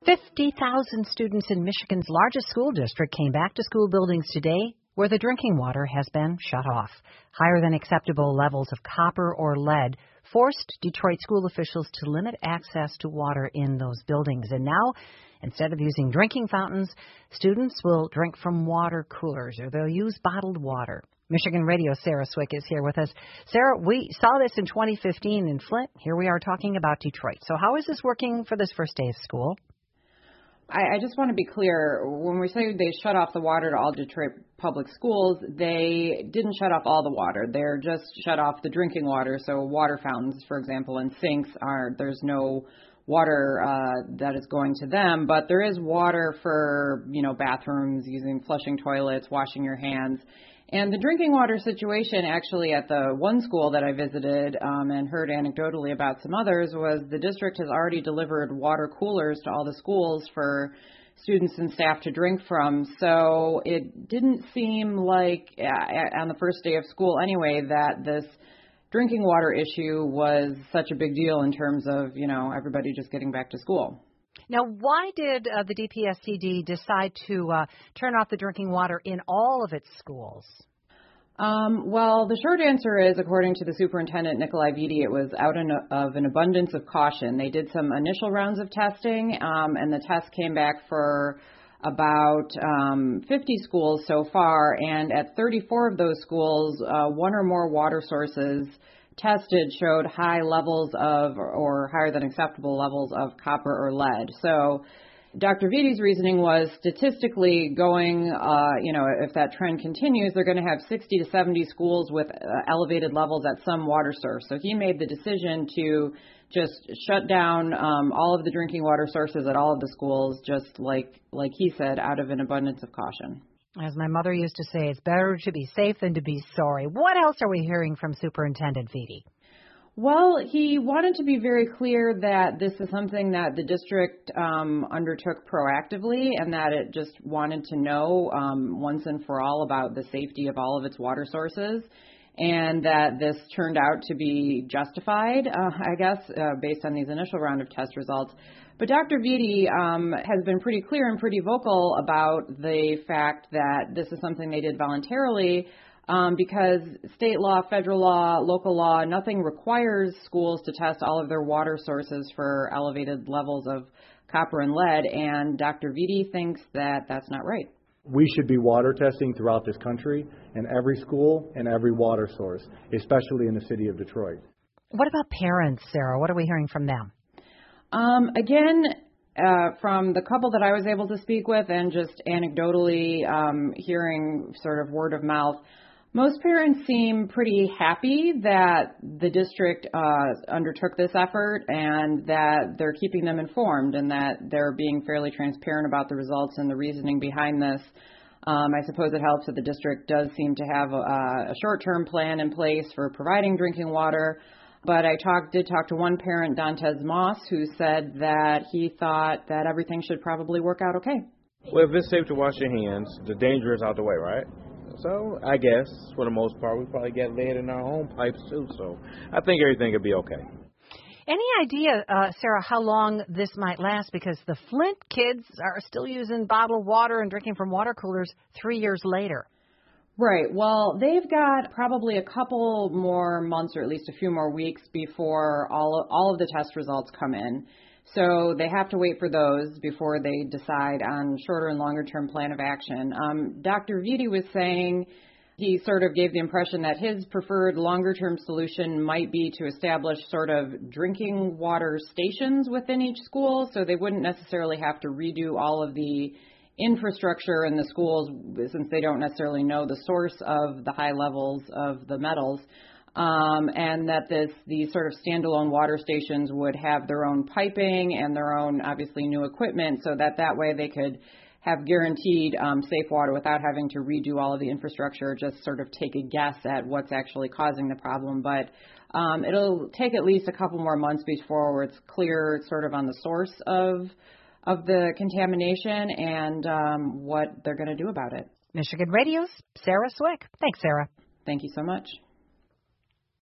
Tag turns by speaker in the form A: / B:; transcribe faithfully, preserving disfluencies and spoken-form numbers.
A: fifty thousand students in Michigan's largest school district came back to school buildings today where the drinking water has been shut off. Higher than acceptable levels of copper or lead forced Detroit school officials to limit access to water in those buildings. And now, instead of using drinking fountains, students will drink from water coolers or they'll use bottled water. Michigan Radio's Sarah Swick is here with us. Sarah, we saw this in twenty fifteen in Flint. Here we are talking about Detroit. So how is this working for this first day of school?
B: I, I just want to be clear. When we say they shut off the water to all Detroit public schools, they didn't shut off all the water. They're just shut off the drinking water. So water fountains, for example, and sinks are there's no water uh, that is going to them, but there is water for, you know, bathrooms, using flushing toilets, washing your hands. And the drinking water situation actually at the one school that I visited um, and heard anecdotally about some others was the district has already delivered water coolers to all the schools for students and staff to drink from. So it didn't seem like uh, on the first day of school anyway that this drinking water issue was such a big deal in terms of, you know, everybody just getting back to school.
A: Now, why did uh, the D P S C D decide to uh, turn off the drinking water in all of its schools?
B: Um, well, the short answer is, according to the superintendent, Nikolai Vitti, it was out in a, of an abundance of caution. They did some initial rounds of testing, um, and the test came back for about um, fifty schools so far, and at thirty-four of those schools, uh, one or more water sources tested showed high levels of, or higher than acceptable levels of copper or lead. So Doctor Vitti's reasoning was statistically going, uh, you know, if that trend continues, they're going to have sixty to seventy schools with uh, elevated levels at some water source. So he made the decision to just shut down um, all of the drinking water sources at all of the schools, just like, like he said, out of an abundance of caution.
A: As my mother used to say, it's better to be safe than to be sorry. What else are we hearing from Superintendent Vitti?
B: Well, he wanted to be very clear that this is something that the district um, undertook proactively and that it just wanted to know um, once and for all about the safety of all of its water sources, and that this turned out to be justified, uh, I guess, uh, based on these initial round of test results. But Doctor Vitti um, has been pretty clear and pretty vocal about the fact that this is something they did voluntarily um, because state law, federal law, local law, nothing requires schools to test all of their water sources for elevated levels of copper and lead, and Doctor Vitti thinks that that's not right.
C: We should be water testing throughout this country in every school and every water source, especially in the city of Detroit.
A: What about parents, Sarah? What are we hearing from them?
B: Um, again, uh, from the couple that I was able to speak with and just anecdotally um, hearing sort of word of mouth, most parents seem pretty happy that the district uh, undertook this effort and that they're keeping them informed and that they're being fairly transparent about the results and the reasoning behind this. Um, I suppose it helps that the district does seem to have a, a short-term plan in place for providing drinking water. But I talked, did talk to one parent, Dantes Moss, who said that he thought that everything should probably work out okay.
D: Well, if it's safe to wash your hands, the danger is out the way, right? So I guess for the most part, we probably get lead in our own pipes too. So I think everything will be okay.
A: Any idea, uh, Sarah, how long this might last? Because the Flint kids are still using bottled water and drinking from water coolers three years later.
B: Right. Well, they've got probably a couple more months or at least a few more weeks before all of, all of the test results come in. So they have to wait for those before they decide on shorter and longer term plan of action. Um, Doctor Vitti was saying he sort of gave the impression that his preferred longer term solution might be to establish sort of drinking water stations within each school so they wouldn't necessarily have to redo all of the infrastructure in the schools since they don't necessarily know the source of the high levels of the metals, um, and that this these sort of standalone water stations would have their own piping and their own obviously new equipment so that that way they could have guaranteed um, safe water without having to redo all of the infrastructure, just sort of take a guess at what's actually causing the problem. But um, it'll take at least a couple more months before it's clear sort of on the source of of the contamination and um, what they're going to do about it.
A: Michigan Radio's Sarah Swick. Thanks, Sarah.
B: Thank you so much.